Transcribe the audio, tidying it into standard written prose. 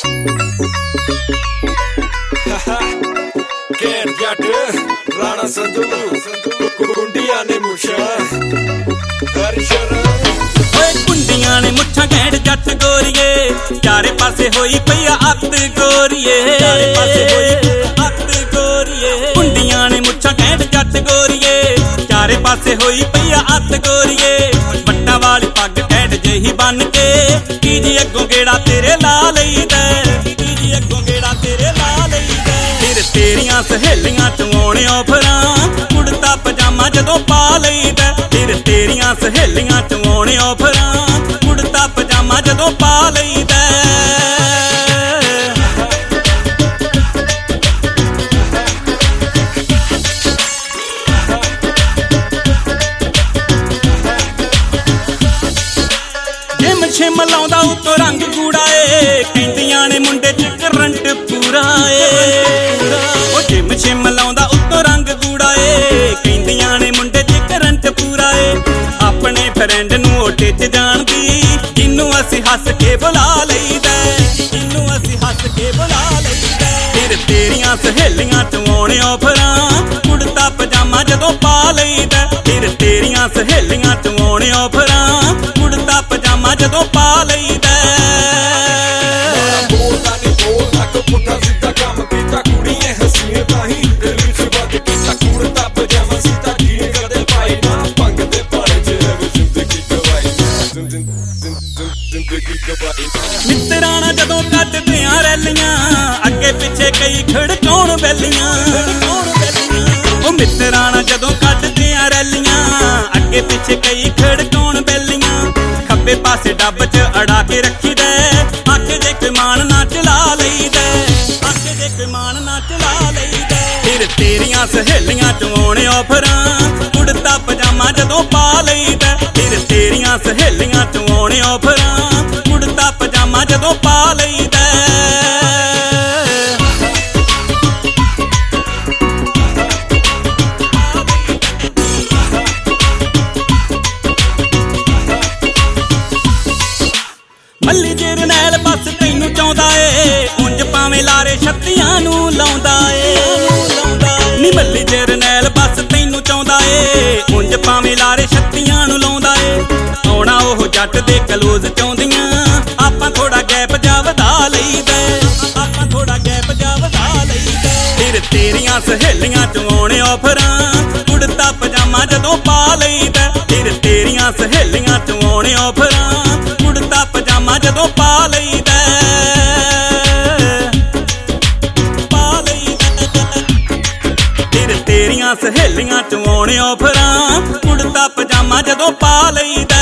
Can't get it, Rana Sandhu, Kundiya ne musha, Harishara. ਕੁੰਡੀਆਂ ਨੇ ਮੁੱਛਾਂ ਘੈਂਟ ਜੱਟ ਗੋਰੀਏ, ਚਾਰੇ ਪਾਸੇ ਹੋਈ ਪਈ ਆ ਅੱਤ ਗੋਰੀਏ, ਚਾਰੇ ਪਾਸੇ ਹੋਈ ਅੱਤ ਗੋਰੀਏ। ਕੁੰਡੀਆਂ ਨੇ ਮੁੱਛਾਂ ਘੈਂਟ ਜੱਟ ਗੋਰੀਏ, ਚਾਰੇ ਪਾਸੇ ਹੋਈ ਪਈ ਆ ਅੱਤ ਗੋਰੀਏ। ਵੱਟਾਂ ਵਾਲੀ ਪੱਗ ਘੈਂਟ ਜਿਹੀ ਬੰਨ ਕੇ, ਕੀ ਜੀ ਅੱਗੋਂ ਗੇੜਾ ਤੇਰੇ ਲਾ ਲਈਦਾ, ਕੀ ਜੀ ਅੱਗੋਂ ਗੇੜਾ ਤੇਰੇ ਲਾ ਲਈਦਾ। ਫਿਰ ਤੇਰੀਆਂ ਸਹੇਲੀਆਂ ਚਵਾਉਣੇ ਆਫਰਾਂ, ਕੁੜਤਾ ਪਜਾਮਾ ਜਦੋਂ ਪਾ ਲਈਦਾ। ਫਿਰ ਤੇਰੀਆਂ ਸਹੇਲੀਆਂ ਚਵਾਉਣੇ ਆਫਰਾਂ, ਕੁੜਤਾ ਪਜਾਮਾ ਜਦੋਂ ਪਾ ਲਈਦਾ। ਜਿਮ ਛਿਮ ਲਾਉਂਦਾ ਉੱਤੋਂ ਰੰਗ ਗੂੜਾ ਏ, ਕਹਿੰਦੀਆਂ ਨੇ ਮੁੰਡੇ 'ਚ ਕਰੰਟ ਪੂਰਾ ਏ। ਉਹ ਜਿਮ ਛਿਮ ਲਾਉਂਦਾ ਉੱਤੋਂ ਰੰਗ ਗੂੜਾ ਏ, ਕਹਿੰਦੀਆਂ ਨੇ ਮੁੰਡੇ 'ਚ ਕਰੰਟ ਪੂਰਾ ਏ। ਆਪਣੇ ਫਰੈਂਡ ਨੂੰ ਉਹ ਟਿੱਚ ਜਾਣਦੀ, ਜਿਹਨੂੰ ਅਸੀਂ ਹੱਸ ਕੇ ਬੁਲਾ ਲਈਦਾ, ਜਿਹਨੂੰ ਅਸੀਂ ਹੱਸ ਕੇ ਬੁਲਾ ਲਈਦਾ। ਫਿਰ ਤੇਰੀਆਂ ਸਹੇਲੀਆਂ ਚਵਾਉਣੇ ਆਫਰਾਂ, ਕੁੜਤਾ ਪਜਾਮਾ ਜਦੋਂ ਪਾ ਲਈਦਾ। ਫਿਰ ਤੇਰੀਆਂ ਸਹੇਲੀਆਂ ਚਵਾਉਣੇ ਆਫਰਾਂ, ਕੁੜਤਾ ਪਜਾਮਾ ਜਦੋਂ ਪਾ ਲਈਦਾ। ਬੋਲਦਾ ਨੀ ਬੋਲਦਾ ਕੋ ਪੁੱਠਾ ਸਿੱਧਾ ਕੰਮ ਕੀਤਾ, ਕੁੜੀਏ ਹਸੀਏ ਤਾਂ ਹੀ ਦਿਲ ਵਿੱਚ ਵੱਜ ਕੀਤਾ। ਕੁੜਤਾ ਪਜਾਮਾ ਸਿੱਧਾ ਕੀ ਕਦੇ ਪਾਈ ਨਾ, ਭੰਗ ਦੇ ਪਾੜੇ 'ਚ ਰਵੇ ਜ਼ਿੰਦਗੀ ਗਵਾਈ, ਜ਼ਿੰਦਗੀ ਗਵਾਈ। ਮਿੱਤਰਾਣਾ ਜਦੋਂ ਕੱਢਦੇ ਆ ਰੈਲੀਆਂ, ਅੱਗੇ ਪਿੱਛੇ ਕਈ ਖੜਕਾਉਣ ਬੈਲੀਆਂ। ਉਹ ਮਿੱਤਰਾਣਾ ਜਦੋਂ ਕੱਢਦੇ ਆ ਰੈਲੀਆਂ, ਅੱਗੇ ਪਿੱਛੇ ਕਈ ਖੜਕਾਉਣ ਬੈਲੀਆਂ। ਖੱਬੇ ਪਾਸੇ ਡੱਬ 'ਚ ਅੜਾ ਕੇ ਰੱਖੀਦਾ, ਅੱਖ ਜੇ ਕੋਈ ਮਾਣ ਨਾ ਚਲਾ ਲਈਦਾ, ਅੱਖ ਜੇ ਕੋਈ ਮਾਣ ਨਾ ਚਲਾ ਲਈਦਾ। ਫਿਰ ਤੇਰੀਆਂ ਸਹੇਲੀਆਂ ਚਵਾਉਣੇ ਆਫਰਾਂ, ਕੁੜਤਾ ਪਜਾਮਾ ਜਦੋਂ ਪਾ ਲਈਦਾ। ਫਿਰ ਤੇਰੀਆਂ ਸਹੇਲੀਆਂ ਚਵਾਉਣੇ ਆਫਰਾਂ, ਕੁੜਤਾ ਪਜਾਮਾ ਜਦੋਂ ਪਾ ਲਈਦਾ। ਮੱਲੀ ਜਰਨੈਲ ਬਸ ਤੈਨੂੰ ਚਾਹੁੰਦਾ ਏ, ਉਂਝ ਭਾਵੇਂ ਲਾਰੇ ਛੱਤੀਆਂ ਨੂੰ ਲਾਉਂਦਾ ਏ। ਨੀ ਮੱਲੀ ਜਰਨੈਲ ਬਸ ਤੈਨੂੰ ਚਾਹੁੰਦਾ ਏ, ਉਂਝ ਭਾਵੇਂ ਲਾਰੇ ਛੱਤੀਆਂ ਨੂੰ ਲਾਉਂਦਾ ਏ। ਆਉਣਾ ਉਹ ਜੱਟ ਦੇ ਕਲੋਜ਼ ਚਾਹੁੰਦੀਆਂ, ਆਪਾਂ ਥੋੜਾ ਗੈਪ ਜਾ ਵਧਾ ਲਈਦਾ, ਆਪਾਂ ਥੋੜਾ ਗੈਪ ਜਾ ਵਧਾ ਲਈਦਾ। ਫਿਰ ਤੇਰੀਆਂ ਸਹੇਲੀਆਂ ਚਵਾਉਣੇ ਆਫਰਾਂ, ਕੁੜਤਾ ਪਜਾਮਾ ਜਦੋਂ ਪਾ ਲਈਦਾ। ਫਿਰ ਤੇਰੀਆਂ ਸਹੇਲੀਆਂ ਚਵਾਉਣੇ ਆਫਰਾਂ, ਕੁੜਤਾ ਪਜਾਮਾ ਜਦੋਂ ਪਾ ਲਈਦਾ, ਪਾ ਲਈਦਾ। ਫਿਰ ਤੇਰੀਆਂ ਸਹੇਲੀਆਂ ਚਵਾਉਣੇ ਆਫਰਾਂ, ਕੁੜਤਾ ਪਜਾਮਾ ਜਦੋਂ ਪਾ ਲਈਦਾ।